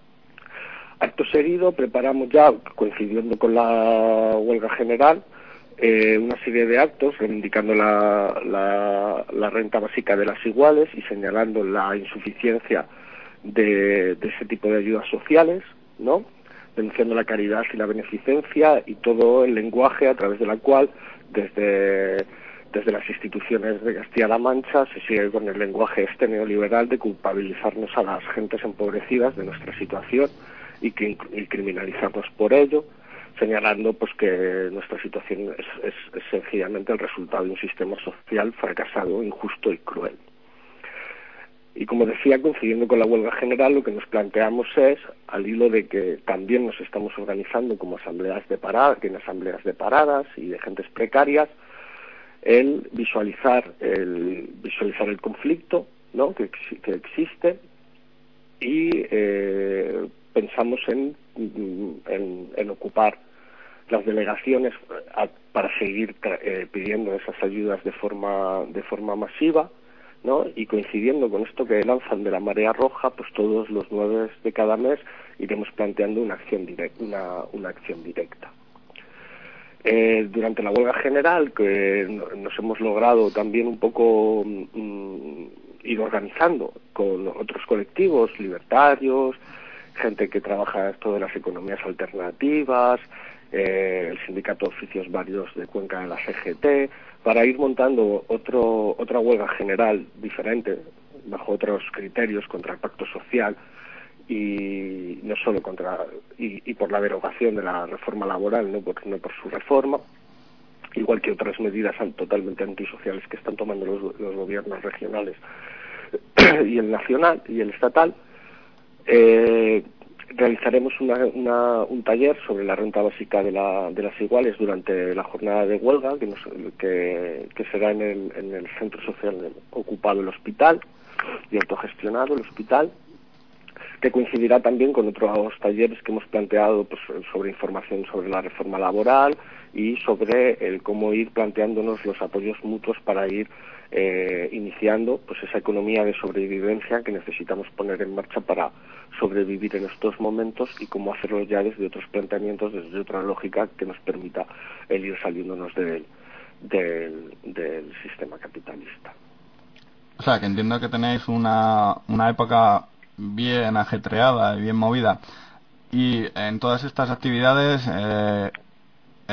Acto seguido preparamos ya, coincidiendo con la huelga general, Eh, una serie de actos reivindicando la, la, la renta básica de las iguales y señalando la insuficiencia de, de ese tipo de ayudas sociales, ¿no? Denunciando la caridad y la beneficencia y todo el lenguaje a través de la cual desde, desde las instituciones de Castilla-La Mancha se sigue con el lenguaje este neoliberal de culpabilizarnos a las gentes empobrecidas de nuestra situación y, que, y criminalizarnos por ello, señalando pues que nuestra situación es, es, es sencillamente el resultado de un sistema social fracasado, injusto y cruel. Y como decía, coincidiendo con la huelga general, lo que nos planteamos es, al hilo de que también nos estamos organizando como asambleas de paradas, en asambleas de paradas y de gentes precarias, el visualizar el visualizar el conflicto, ¿no? que, que existe, y eh, pensamos en, en, en ocupar las delegaciones a, para seguir eh, pidiendo esas ayudas de forma de forma masiva, ¿no? Y coincidiendo con esto que lanzan de la Marea Roja, pues todos los nueve de cada mes iremos planteando una acción directa, una, una acción directa. Eh, durante la huelga general, que nos hemos logrado también un poco mm, ir organizando con otros colectivos libertarios, gente que trabaja esto de las economías alternativas, eh, el sindicato de oficios varios de Cuenca de la C G T, para ir montando otro, otra huelga general diferente, bajo otros criterios, contra el pacto social y no solo contra y, y por la derogación de la reforma laboral, no por, no por su reforma, igual que otras medidas totalmente antisociales que están tomando los, los gobiernos regionales y el nacional y el estatal. Eh, realizaremos una, una, un taller sobre la renta básica de, la, de las iguales durante la jornada de huelga, que, nos, que, que será en el, en el centro social ocupado el hospital y autogestionado el hospital, que coincidirá también con otros talleres que hemos planteado pues, sobre información sobre la reforma laboral y sobre el cómo ir planteándonos los apoyos mutuos para ir eh, iniciando pues esa economía de sobrevivencia que necesitamos poner en marcha para sobrevivir en estos momentos y cómo hacerlo ya desde otros planteamientos, desde otra lógica que nos permita el ir saliéndonos del, del, del sistema capitalista. O sea, que entiendo que tenéis una, una época bien ajetreada y bien movida, y en todas estas actividades eh, eh,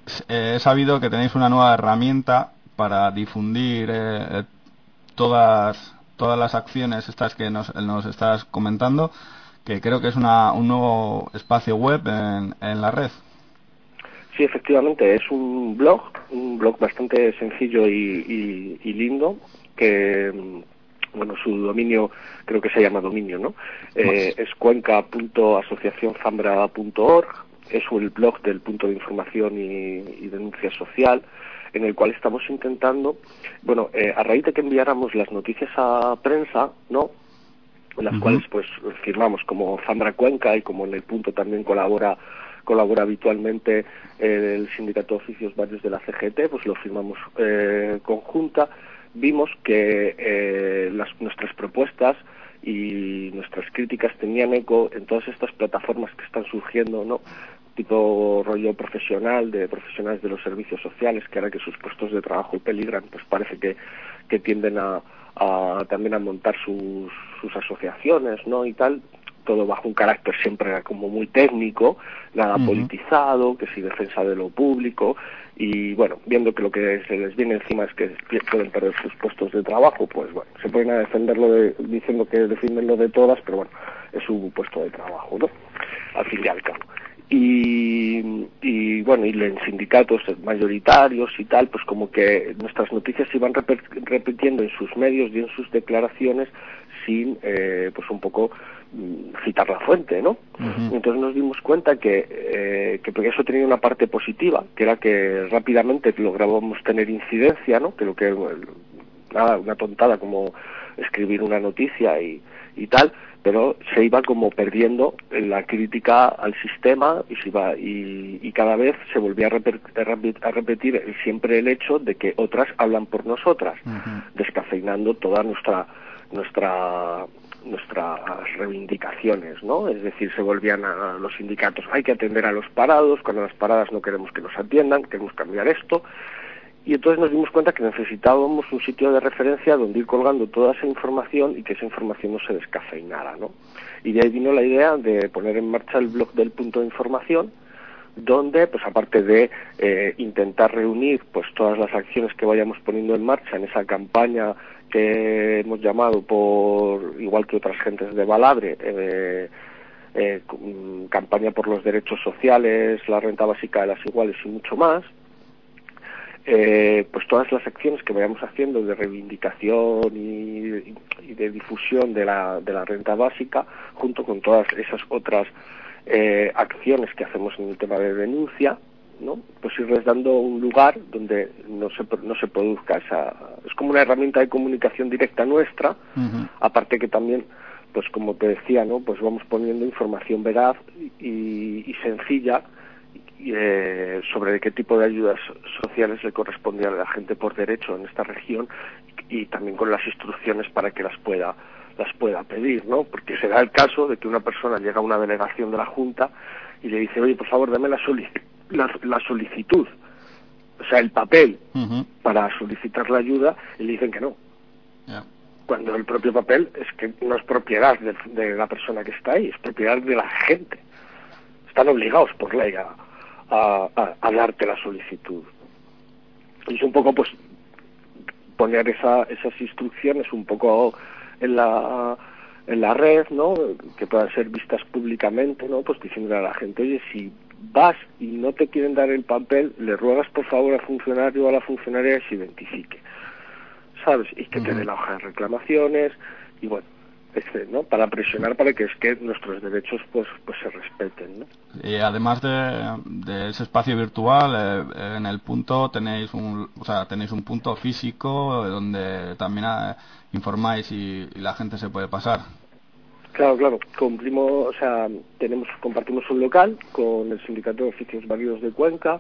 eh, he sabido que tenéis una nueva herramienta para difundir eh, todas todas las acciones estas que nos, nos estás comentando, que creo que es una, un nuevo espacio web en, en la red. Sí, efectivamente, es un blog, un blog bastante sencillo y, y, y lindo, que, bueno, su dominio creo que se llama dominio, ¿no? Eh, es cuenca punto asociación zambra punto org, es el blog del punto de información y, y denuncia social, en el cual estamos intentando, bueno, eh, a raíz de que enviáramos las noticias a prensa, ¿no?, en las uh-huh. cuales pues firmamos como Zambra Cuenca, y como en el punto también colabora colabora habitualmente eh, el Sindicato de Oficios Varios de la C G T, pues lo firmamos eh, conjunta. Vimos que eh, las, nuestras propuestas y nuestras críticas tenían eco en todas estas plataformas que están surgiendo, ¿no?, tipo rollo profesional, de profesionales de los servicios sociales, que ahora que sus puestos de trabajo peligran, pues parece que, que tienden a, a también a montar sus, sus asociaciones, ¿no?, y tal, todo bajo un carácter siempre como muy técnico, nada uh-huh. politizado, que si defensa de lo público, y bueno, viendo que lo que se les viene encima es que pueden perder sus puestos de trabajo, pues bueno, se pueden a defenderlo de, diciendo que defienden lo de todas, pero bueno, es su puesto de trabajo, ¿no?, al fin y al cabo. Y, y bueno, y en sindicatos mayoritarios y tal, pues como que nuestras noticias se iban rep- repitiendo en sus medios y en sus declaraciones sin, eh, pues un poco citar la fuente, ¿no? Uh-huh. Entonces nos dimos cuenta que, eh, que eso tenía una parte positiva, que era que rápidamente lográbamos tener incidencia, ¿no?, que lo que, nada, una tontada como escribir una noticia y, y tal, pero se iba como perdiendo la crítica al sistema y se iba y, y cada vez se volvía a, reper, a repetir el, siempre el hecho de que otras hablan por nosotras, uh-huh. descafeinando toda nuestra nuestra nuestras reivindicaciones, ¿no? Es decir, se volvían a los sindicatos, hay que atender a los parados, cuando las paradas no queremos que nos atiendan, queremos cambiar esto. Y entonces nos dimos cuenta que necesitábamos un sitio de referencia donde ir colgando toda esa información y que esa información no se descafeinara, ¿no? Y de ahí vino la idea de poner en marcha el blog del punto de información, donde, pues aparte de eh, intentar reunir pues todas las acciones que vayamos poniendo en marcha en esa campaña que hemos llamado, por igual que otras gentes de Baladre, eh, eh, campaña por los derechos sociales, la renta básica de las iguales y mucho más, Eh, pues todas las acciones que vayamos haciendo de reivindicación y, y de difusión de la, de la renta básica, junto con todas esas otras eh, acciones que hacemos en el tema de denuncia, ¿no?, pues irles dando un lugar donde no se no se produzca esa, es como una herramienta de comunicación directa nuestra, uh-huh. aparte que también, pues como te decía, ¿no?, pues vamos poniendo información veraz y, y sencilla Eh, sobre qué tipo de ayudas sociales le correspondían a la gente por derecho en esta región, y también con las instrucciones para que las pueda las pueda pedir, ¿no? Porque se da el caso de que una persona llega a una delegación de la Junta y le dice, oye, por favor, dame la, solic- la, la solicitud, o sea, el papel uh-huh. para solicitar la ayuda, y le dicen que no. Yeah. Cuando el propio papel es que no es propiedad de, de la persona que está ahí, es propiedad de la gente. Están obligados por ley a A, a, a darte la solicitud. Y es un poco pues poner esa, esas instrucciones un poco en la en la red, ¿no?, que puedan ser vistas públicamente, ¿no?, pues diciendo a la gente, oye, si vas y no te quieren dar el papel, le ruegas por favor al funcionario o a la funcionaria que se identifique, ¿sabes? Y que uh-huh. te dé la hoja de reclamaciones, y bueno, Este, ¿no?, para presionar para que es que nuestros derechos pues pues se respeten, ¿no? Y además de, de ese espacio virtual, eh, en el punto tenéis un, o sea, tenéis un punto físico donde también eh, informáis y, y la gente se puede pasar. Claro, claro, cumplimos, o sea, tenemos compartimos un local con el Sindicato de Oficios Válidos de Cuenca,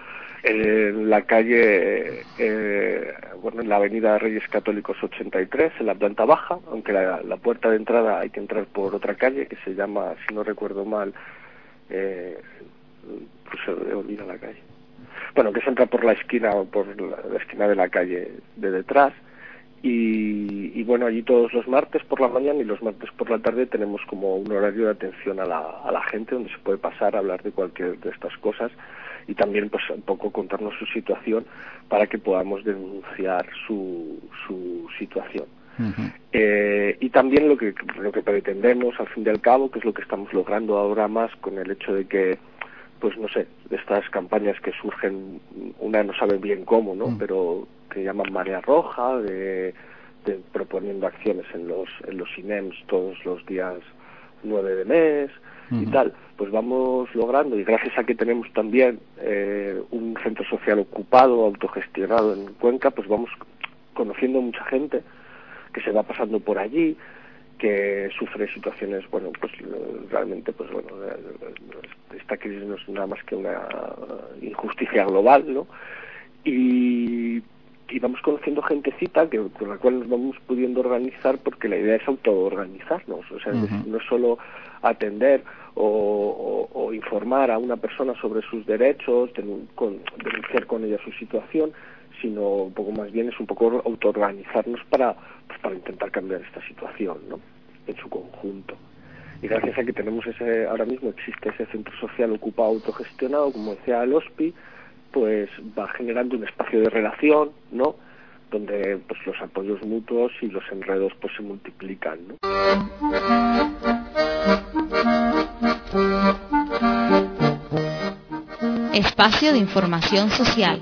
en la calle, eh, bueno, en la avenida Reyes Católicos ochenta y tres, en la planta baja, aunque la, la puerta de entrada hay que entrar por otra calle que se llama, si no recuerdo mal, eh, pues se olvida la calle. Bueno, que se entra por la esquina, por la, la esquina de la calle de detrás, Y, y bueno, allí todos los martes por la mañana y los martes por la tarde tenemos como un horario de atención a la, a la gente donde se puede pasar a hablar de cualquier de estas cosas y también pues un poco contarnos su situación para que podamos denunciar su, su situación. Uh-huh. Eh, y también lo que, lo que pretendemos al fin y al cabo, que es lo que estamos logrando ahora más con el hecho de que, pues no sé, de estas campañas que surgen, una no sabe bien cómo, ¿no? Uh-huh. Pero que llaman Marea Roja, de, de proponiendo acciones en los en los I N E Ms todos los días nueve de mes uh-huh. y tal, pues vamos logrando, y gracias a que tenemos también eh, un centro social ocupado, autogestionado en Cuenca, pues vamos conociendo mucha gente que se va pasando por allí, que sufre situaciones, bueno, pues realmente, pues bueno, esta crisis no es nada más que una injusticia global, ¿no? Y y vamos conociendo gentecita que, con la cual nos vamos pudiendo organizar, porque la idea es autoorganizarnos, o sea, uh-huh. es, no es solo atender o, o, o informar a una persona sobre sus derechos, den, con, denunciar con ella su situación, sino un poco más bien es un poco autoorganizarnos para, pues, para intentar cambiar esta situación, ¿no? En su conjunto. Y gracias a que tenemos ese, ahora mismo existe ese centro social ocupado autogestionado, como decía el OSPI, pues va generando un espacio de relación, ¿no? Donde pues los apoyos mutuos y los enredos pues se multiplican, ¿no? Espacio de información social.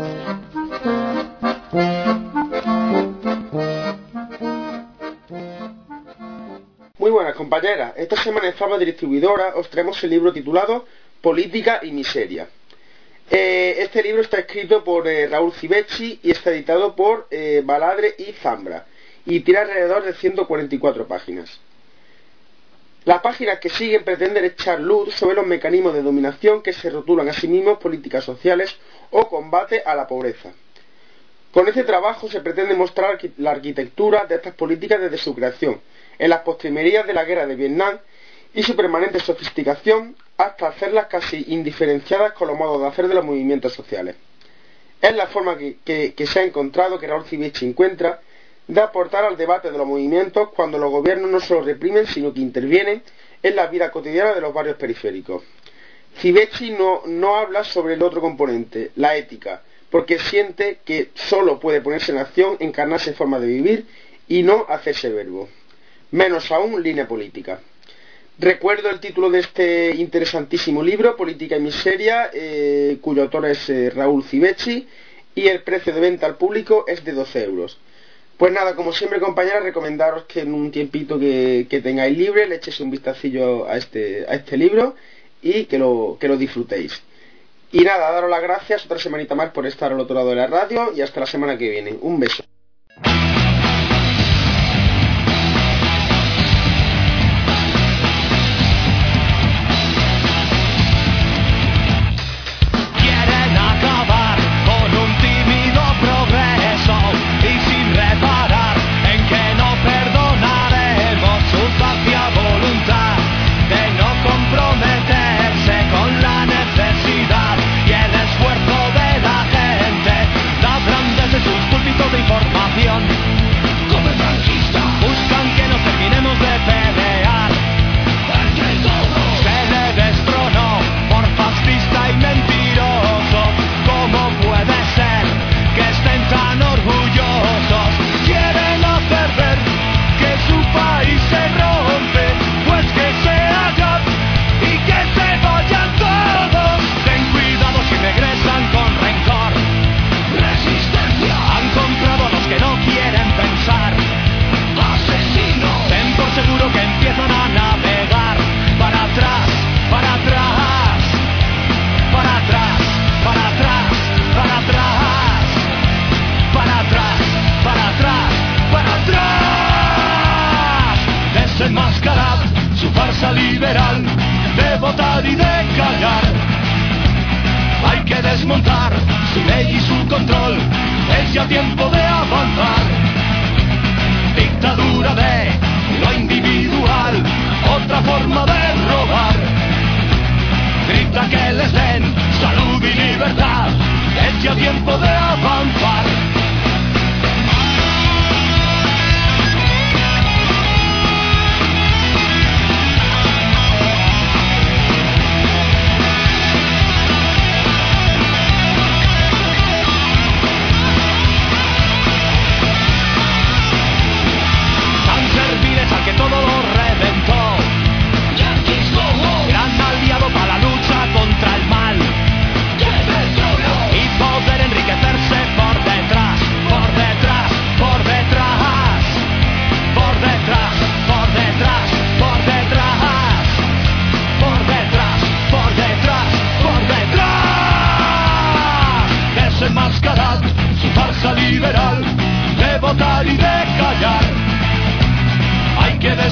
Muy buenas, compañeras. Esta semana en Fama Distribuidora os traemos el libro titulado Política y Miseria. Eh, este libro está escrito por eh, Raúl Civecchi y está editado por eh, Baladre y Zambra y tiene alrededor de ciento cuarenta y cuatro páginas. Las páginas que siguen pretenden echar luz sobre los mecanismos de dominación que se rotulan a sí mismos políticas sociales o combate a la pobreza. Con este trabajo se pretende mostrar la arquitectura de estas políticas desde su creación, en las postrimerías de la guerra de Vietnam y su permanente sofisticación hasta hacerlas casi indiferenciadas con los modos de hacer de los movimientos sociales. Es la forma que, que, que se ha encontrado, que Raúl Civecchi encuentra, de aportar al debate de los movimientos cuando los gobiernos no solo reprimen, sino que intervienen en la vida cotidiana de los barrios periféricos. Civecchi no, no habla sobre el otro componente, la ética, porque siente que solo puede ponerse en acción, encarnarse en forma de vivir y no hacerse verbo, menos aún línea política. Recuerdo el título de este interesantísimo libro, Política y Miseria, eh, cuyo autor es eh, Raúl Civecchi, y el precio de venta al público es de doce euros. Pues nada, como siempre, compañeras, recomendaros que en un tiempito que, que tengáis libre le echéis un vistacillo a este, a este libro y que lo, que lo disfrutéis. Y nada, daros las gracias otra semanita más por estar al otro lado de la radio y hasta la semana que viene. Un beso. De información, como el franquista, buscan que nos terminemos de pelear entre todos. Se le destronó por fascista y mentiroso. ¿Cómo puede ser que estén tan orgullosos? Quieren hacer ver que su país se rompe, pues que se hagan y que se vayan todos. Ten cuidado si regresan con rencor. Resistencia. Han comprado a los que no quieren pensar. Asesinos. Ten por seguro que empiezan a navegar para atrás, para atrás, para atrás, para atrás, para atrás, para atrás, para atrás, para atrás. Desenmascarad su farsa liberal de votar y de callar. Hay que desmontar su ley y su control. Es ya tiempo de avanzar. Dictadura de lo individual, otra forma de robar. Grita que les den salud y libertad. Es ya tiempo de avanzar.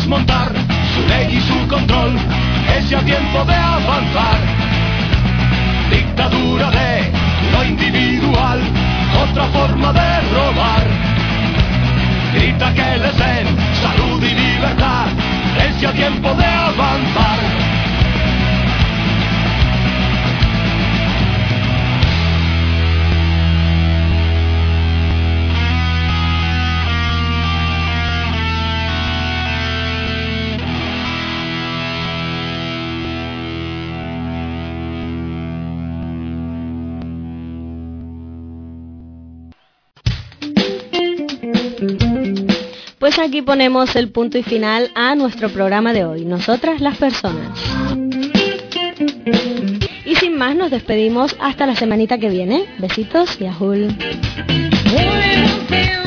desmontar su ley y su control. Es ya tiempo de avanzar. Dictadura de lo individual, otra forma de robar. Grita que les den salud y libertad. Es ya tiempo de avanzar. Pues aquí ponemos el punto y final a nuestro programa de hoy, Nosotras las Personas. Y sin más nos despedimos hasta la semanita que viene. Besitos y ajul.